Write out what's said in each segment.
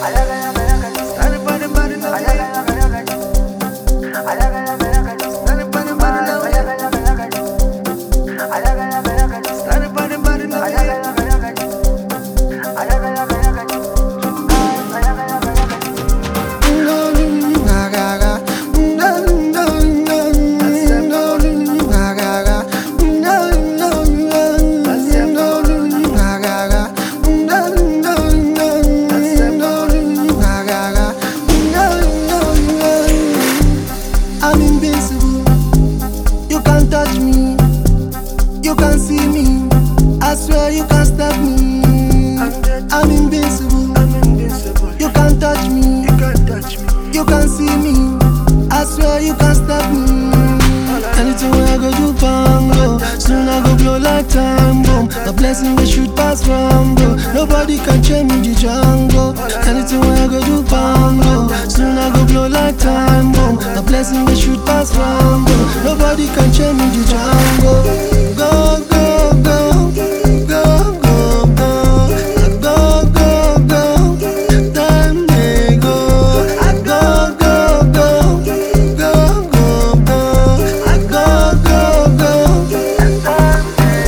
I'm invincible. You can't touch me. You can't see me. I swear you can't stop me. I'm invincible. You can't touch me. You can't see me. I swear you can't stop me. Anything when I go do bongo, soon I go blow like time bomb. A blessing they shoot past Rambo. Nobody can change me the jungle. Anything when I go do bongo, soon I go blow like time bomb. A blessing they shoot past Rambo. Nobody can change me the jungle. Go, go, go, go, go, go, go, go, go. Time they go. Go, go, go, go, go, go. Go, go, go.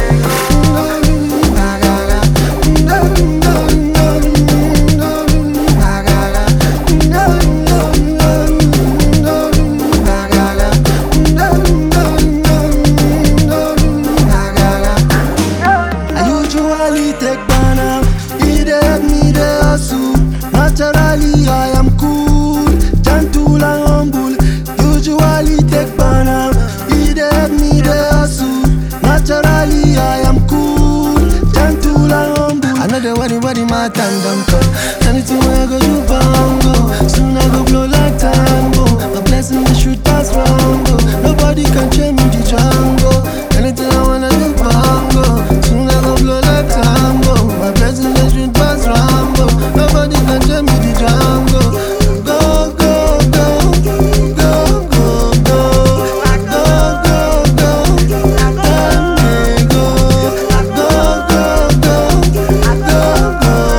Take banana, he dey help me dey hustle. Naturally I am cool, gentle and humble. Usually take banana, he dey help me dey hustle. Naturally I am cool, gentle and humble. I know the worry my time don't come. Anything when I go do bongo, soon I go blow like tango. A blessing they shoot past Rambo. Nobody can change me the jungle. Anything I wanna do bongo, soon I go blow like tango. My blessing they shoot past Rambo. Nobody can change me the jungle. Go, go, go, go, go, go, go, go, go. Time they go. Go, go, go, go, go,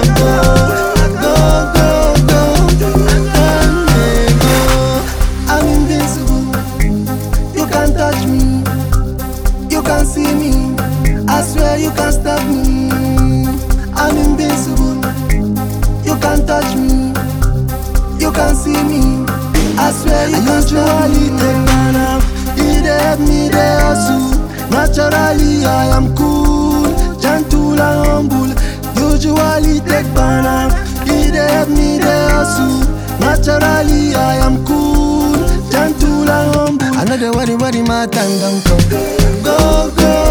go, go, go. Time they go. I'm invincible. You can't touch me. You can't see me. I swear you can't stop me. I'm invincible. You can't touch me. You can't see me. I swear you can't stop me. Usually take banana, he dey help me dey hustle. Naturally I am cool, gentle and humble. Usually take banana, he dey help me dey hustle. Naturally I am cool, gentle and humble. I know the worry my time don't come. Go, go.